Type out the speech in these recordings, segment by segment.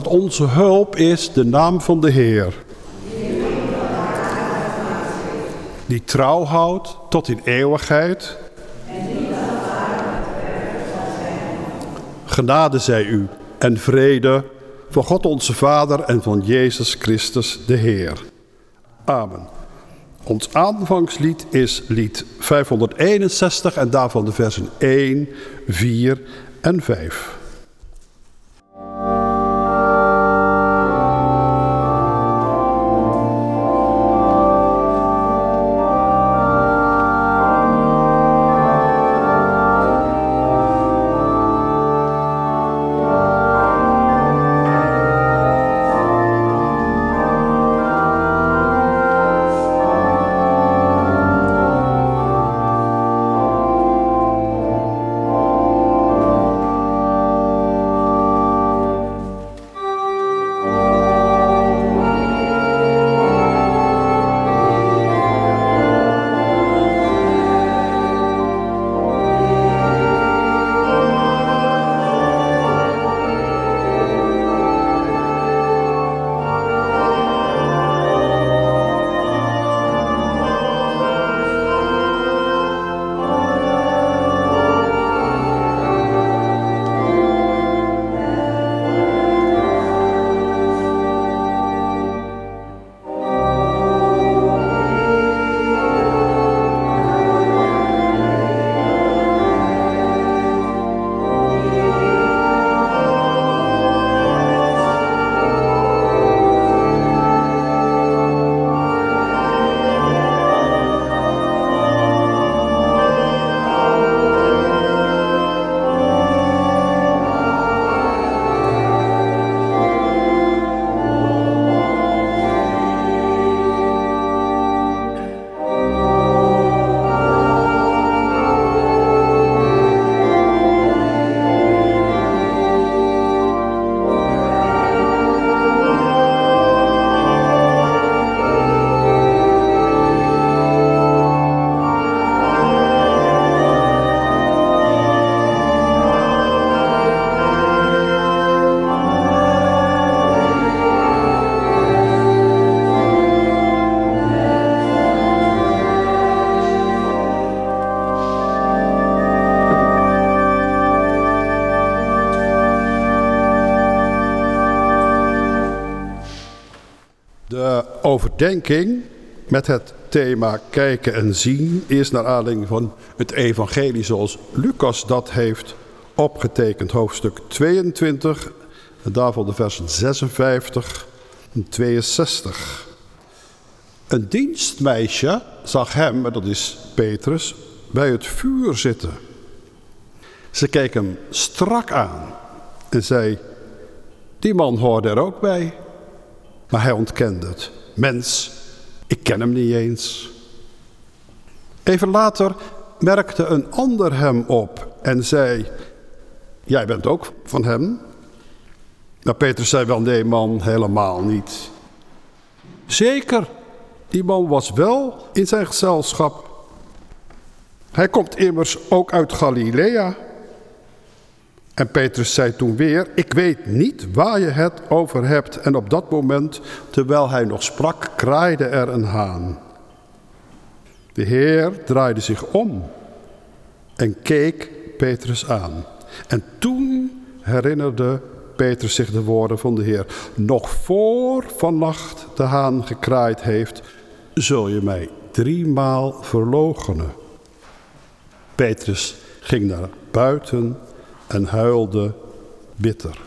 Onze hulp is de naam van de Heer. Die trouw houdt tot in eeuwigheid. Genade zij u en vrede van God onze Vader en van Jezus Christus de Heer. Amen. Ons aanvangslied is lied 561 en daarvan de versen 1, 4 en 5. De overdenking met het thema kijken en zien is naar aanleiding van het evangelie zoals Lucas dat heeft opgetekend. Hoofdstuk 22 en daarvan de versen 56 en 62. Een dienstmeisje zag hem, en dat is Petrus, bij het vuur zitten. Ze keek hem strak aan en zei, die man hoorde er ook bij. Maar hij ontkende het. Mens, ik ken hem niet eens. Even later merkte een ander hem op en zei, jij bent ook van hem? Nou, Petrus zei wel, nee man, helemaal niet. Zeker, die man was wel in zijn gezelschap. Hij komt immers ook uit Galilea. En Petrus zei toen weer, ik weet niet waar je het over hebt. En op dat moment, terwijl hij nog sprak, kraaide er een haan. De Heer draaide zich om en keek Petrus aan. En toen herinnerde Petrus zich de woorden van de Heer. Nog voor vannacht de haan gekraaid heeft, zul je mij 3 maal verloochenen. Petrus ging naar buiten en huilde bitter.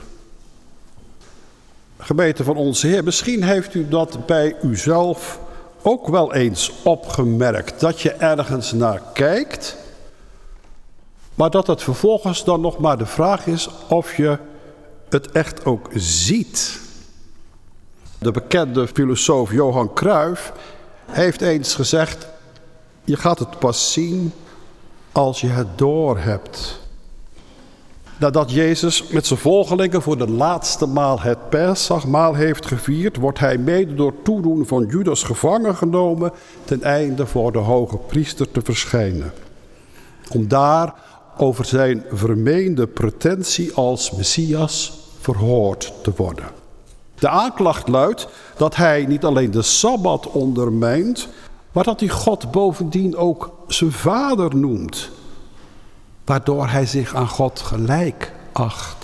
Gemeente van onze Heer, misschien heeft u dat bij uzelf ook wel eens opgemerkt. Dat je ergens naar kijkt, maar dat het vervolgens dan nog maar de vraag is of je het echt ook ziet. De bekende filosoof Johan Cruijff heeft eens gezegd, je gaat het pas zien als je het doorhebt. Nadat Jezus met zijn volgelingen voor de laatste maal het Pesachmaal heeft gevierd, wordt hij mede door toedoen van Judas gevangen genomen ten einde voor de hoge priester te verschijnen. Om daar over zijn vermeende pretentie als Messias verhoord te worden. De aanklacht luidt dat hij niet alleen de Sabbat ondermijnt, maar dat hij God bovendien ook zijn vader noemt. Waardoor hij zich aan God gelijk acht.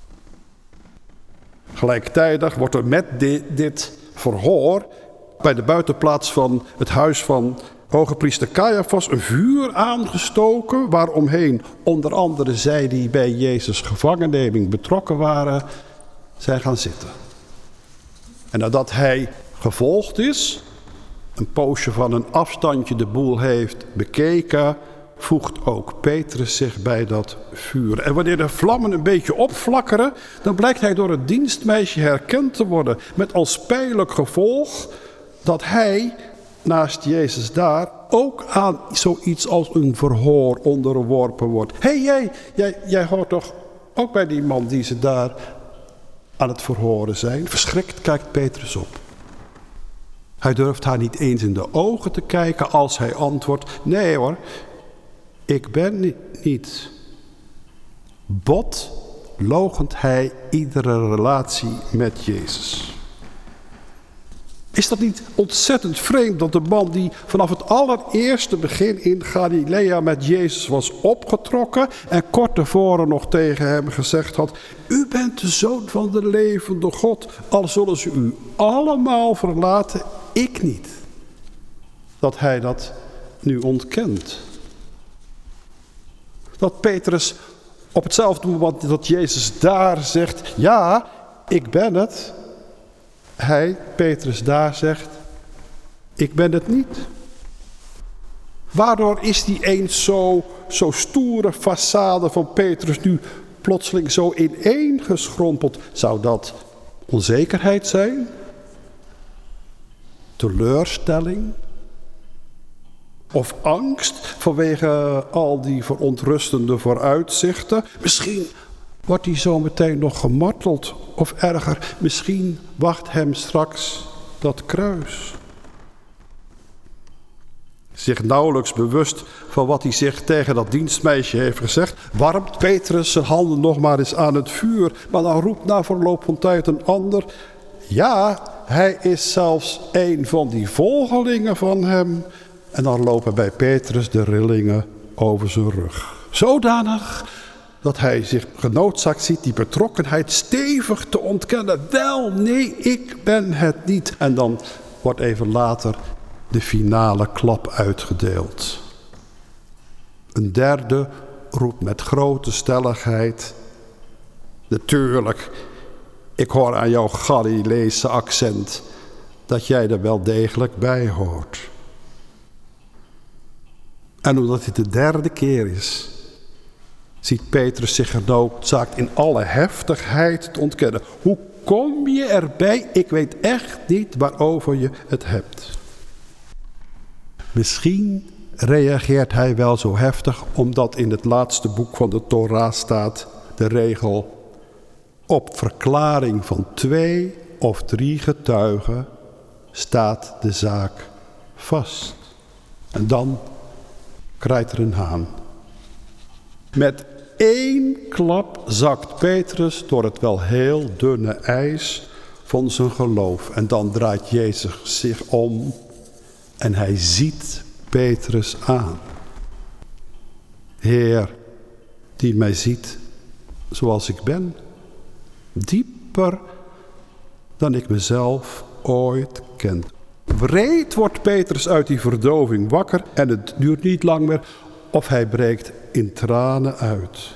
Gelijktijdig wordt er met dit verhoor bij de buitenplaats van het huis van hoge priester Caiaphas een vuur aangestoken, waaromheen onder andere zij die bij Jezus' gevangenneming betrokken waren, zijn gaan zitten. En nadat hij gevolgd is, een poosje van een afstandje de boel heeft bekeken, voegt ook Petrus zich bij dat vuur. En wanneer de vlammen een beetje opflakkeren, dan blijkt hij door het dienstmeisje herkend te worden. Met als pijnlijk gevolg dat hij naast Jezus daar ook aan zoiets als een verhoor onderworpen wordt. Hé, jij hoort toch ook bij die man die ze daar aan het verhoren zijn? Verschrikt kijkt Petrus op. Hij durft haar niet eens in de ogen te kijken als hij antwoordt: nee hoor, ik ben niet. Bot loochent hij iedere relatie met Jezus. Is dat niet ontzettend vreemd dat de man die vanaf het allereerste begin in Galilea met Jezus was opgetrokken en kort tevoren nog tegen hem gezegd had: u bent de zoon van de levende God, al zullen ze u allemaal verlaten, ik niet. Dat hij dat nu ontkent. Dat Petrus op hetzelfde moment dat Jezus daar zegt: ja, ik ben het. Hij, Petrus, daar zegt: ik ben het niet. Waardoor is die eens zo stoere façade van Petrus nu plotseling zo ineengeschrompeld? Zou dat onzekerheid zijn? Teleurstelling? Of angst vanwege al die verontrustende vooruitzichten? Misschien wordt hij zo meteen nog gemarteld. Of erger, misschien wacht hem straks dat kruis. Zich nauwelijks bewust van wat hij zich tegen dat dienstmeisje heeft gezegd, warmt Petrus zijn handen nog maar eens aan het vuur. Maar dan roept na verloop van tijd een ander: ja, hij is zelfs een van die volgelingen van hem. En dan lopen bij Petrus de rillingen over zijn rug. Zodanig dat hij zich genoodzaakt ziet die betrokkenheid stevig te ontkennen. Wel, nee, ik ben het niet. En dan wordt even later de finale klap uitgedeeld. Een derde roept met grote stelligheid: natuurlijk, ik hoor aan jouw Galileese accent dat jij er wel degelijk bij hoort. En omdat dit de derde keer is, ziet Petrus zich genoodzaakt in alle heftigheid te ontkennen. Hoe kom je erbij? Ik weet echt niet waarover je het hebt. Misschien reageert hij wel zo heftig omdat in het laatste boek van de Torah staat de regel: op verklaring van 2 of 3 getuigen staat de zaak vast. En dan kraait er een haan. Met 1 klap zakt Petrus door het wel heel dunne ijs van zijn geloof. En dan draait Jezus zich om en hij ziet Petrus aan. Heer, die mij ziet zoals ik ben, dieper dan ik mezelf ooit ken. Wreed wordt Petrus uit die verdoving wakker en het duurt niet lang meer of hij breekt in tranen uit.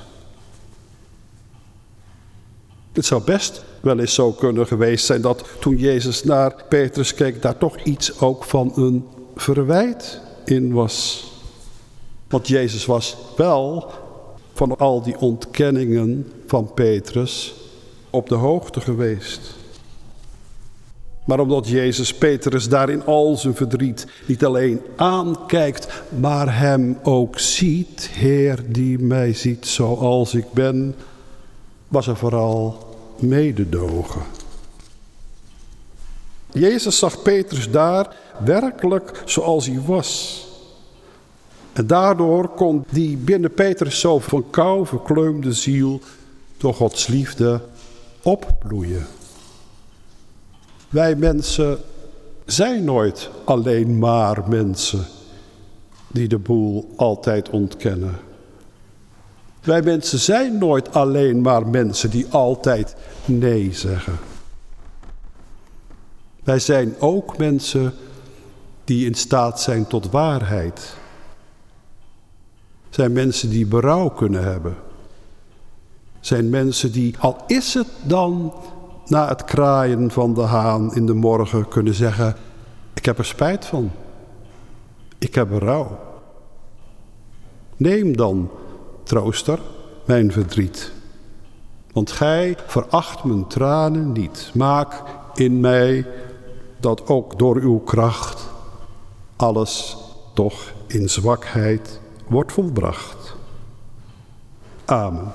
Het zou best wel eens zo kunnen geweest zijn dat toen Jezus naar Petrus keek, daar toch iets ook van een verwijt in was. Want Jezus was wel van al die ontkenningen van Petrus op de hoogte geweest. Maar omdat Jezus Petrus daar in al zijn verdriet niet alleen aankijkt, maar hem ook ziet, Heer die mij ziet zoals ik ben, was er vooral mededogen. Jezus zag Petrus daar werkelijk zoals hij was. En daardoor kon die binnen Petrus zo van kou verkleumde ziel door Gods liefde opbloeien. Wij mensen zijn nooit alleen maar mensen die de boel altijd ontkennen. Wij mensen zijn nooit alleen maar mensen die altijd nee zeggen. Wij zijn ook mensen die in staat zijn tot waarheid. Zijn mensen die berouw kunnen hebben. Zijn mensen die, al is het dan na het kraaien van de haan in de morgen, kunnen zeggen: ik heb er spijt van. Ik heb berouw. Neem dan, trooster, mijn verdriet. Want gij veracht mijn tranen niet. Maak in mij dat ook door uw kracht alles toch in zwakheid wordt volbracht. Amen.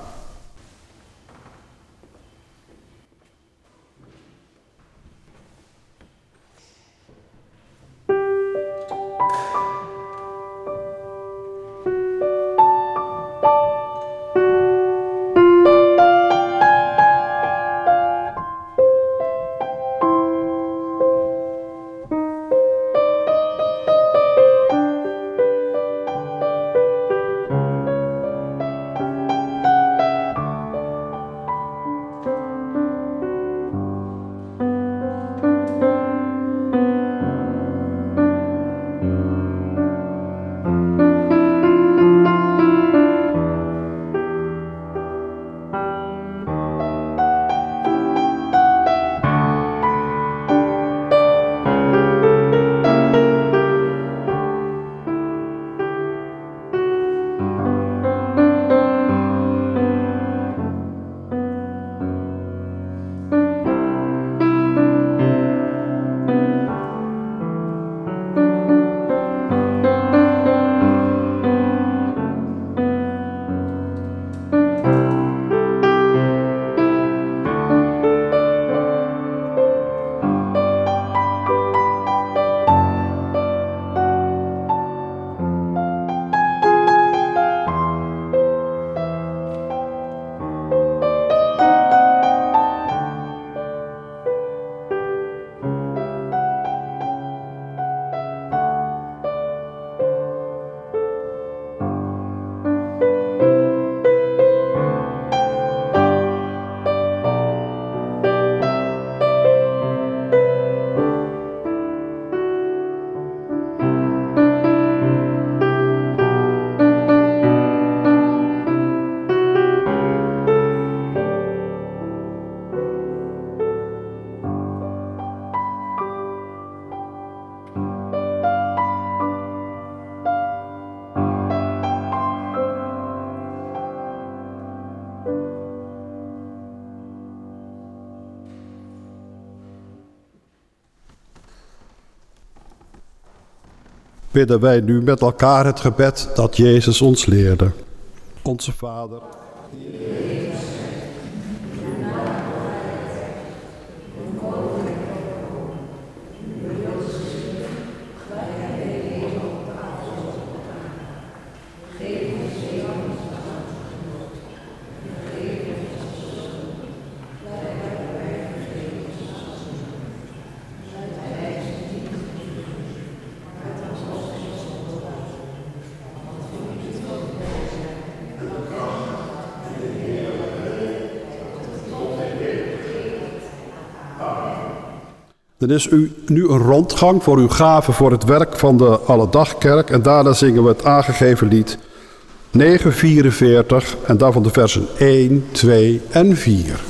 Bidden wij nu met elkaar het gebed dat Jezus ons leerde. Onze Vader, dan is u nu een rondgang voor uw gave voor het werk van de Alledagkerk. En daarna zingen we het aangegeven lied 944 en daarvan de versen 1, 2 en 4.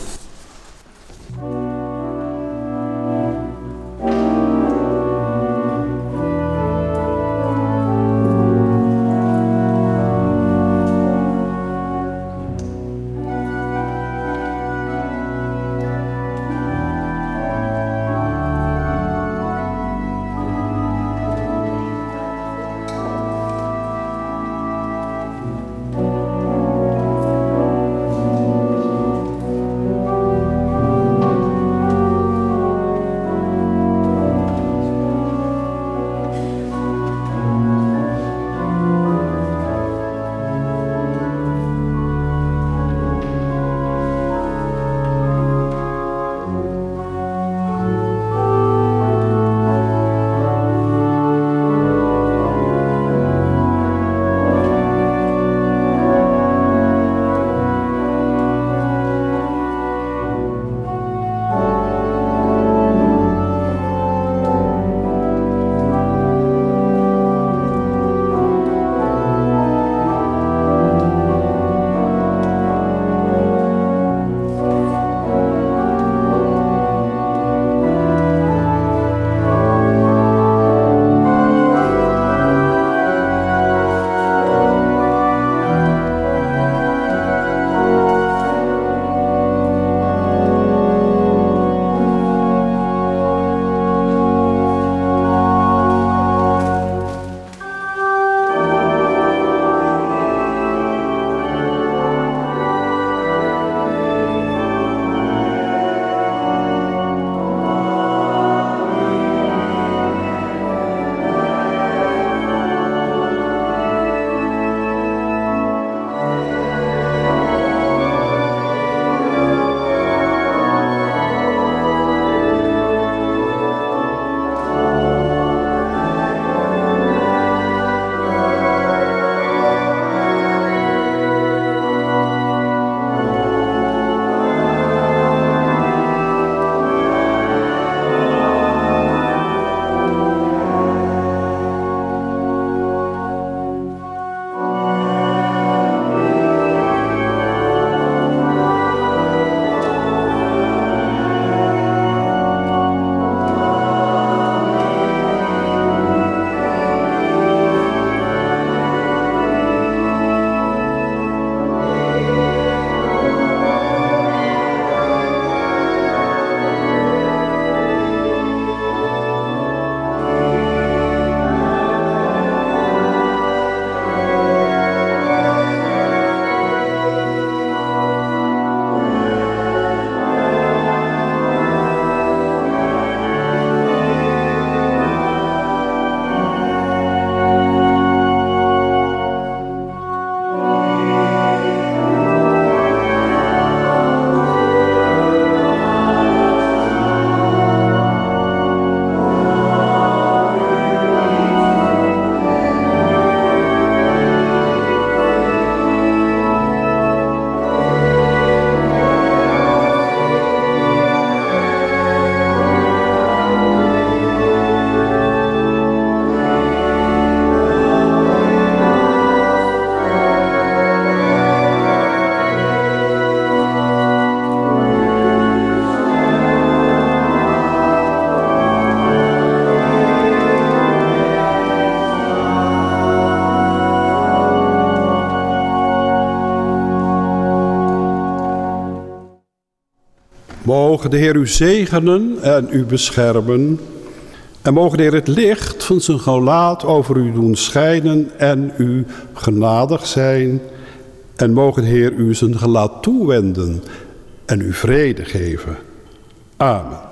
mogen de Heer u zegenen en u beschermen. En mogen de Heer het licht van zijn gelaat over u doen schijnen en u genadig zijn. En mogen de Heer u zijn gelaat toewenden en u vrede geven. Amen.